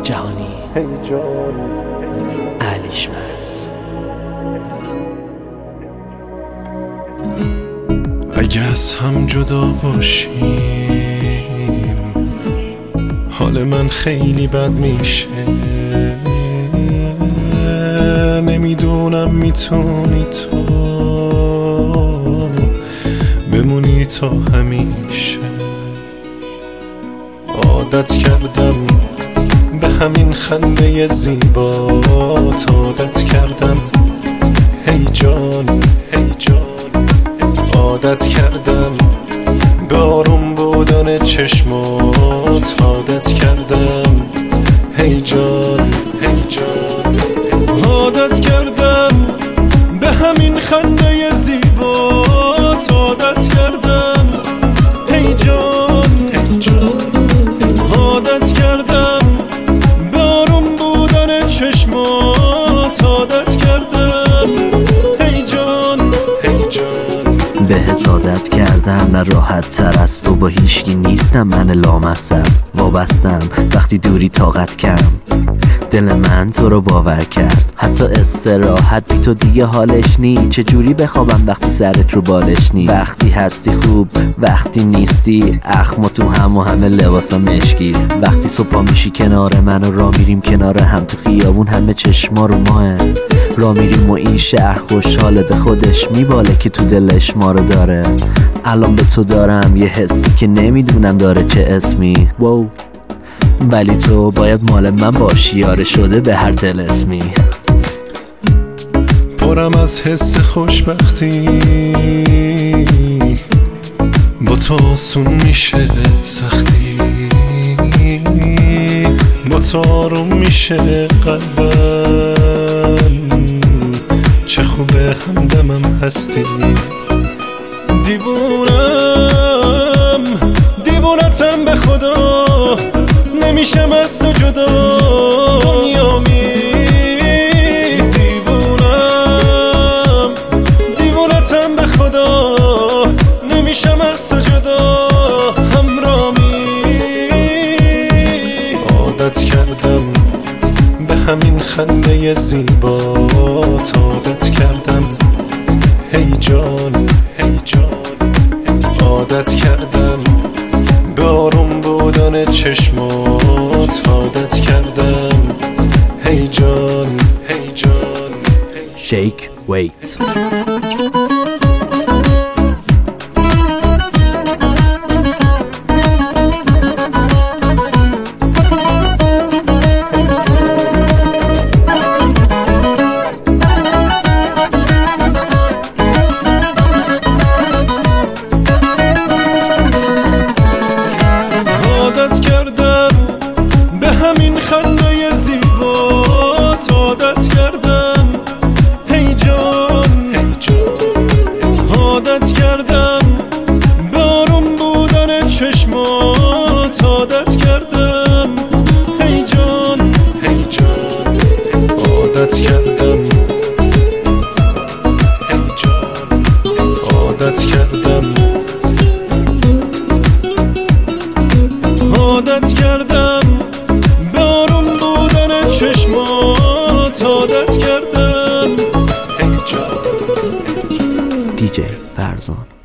جهانی علیشمس. اگه از هم جدا باشیم حال من خیلی بد میشه. نمیدونم میتونی تو بمونی تا همیشه. عادت کردم به همین خنده زیبات، عادت کردم هی جان هی جان. عادت کردم به آروم بودن چشمات، عادت کردم هی جان هی جان. عادت کردم به همین خنده زیبات، عادت کردم هی جان هی جان. عادت کردم به آروم بودن چشمات، عادت کردم هی جان هی جان. بهت عادت کردم نه راحت تر از تو با هیچکی نیستم، من لامصب وابستم وقتی دوری طاقت کم. دل من تو رو باور کرد، حتی استراحت بی تو دیگه حالش نی. چجوری بخوابم وقتی سرت رو بالش نی؟ وقتی هستی خوب وقتی نیستی اخم تو هم و همه لباسا مشکی. وقتی صبح میشی کنار من و را میریم کنار هم تو خیابون، همه چشما رو ماه را میریم و این شهر خوشحاله به خودش میباله که تو دلش ما رو داره. الان به تو دارم یه حسی که نمیدونم داره چه اسمی، واو. ولی تو باید مال من باشی، یاره شده به هر طلسمی. پرم از حس خوشبختی، با تو آسون میشه سختی، با تو آروم میشه قلبم. چه خوبه همدمم هستی. دیوونم دیوونتم به خدا، نمیشم از تو جدا. دنیامی دیوونم دیوونتم به خدا، نمیشم از تو جدا. همرامی عادت کردم به همین خنده زیبات، عادت کردم هی جان هی جان. عادت کردم به آروم بودن چشمات، عادت کردم هی جان هی جان. شیک ویت. خنده زیبات، عادت کردم هی جان هی جان. عادت کردم به آروم بودن چشمات، عادت کردم هی جان هی جان. عادت کردم هی جان. عادت کردم عادت کردم چشمات، عادت کردم هی جان. دیجی فرزان.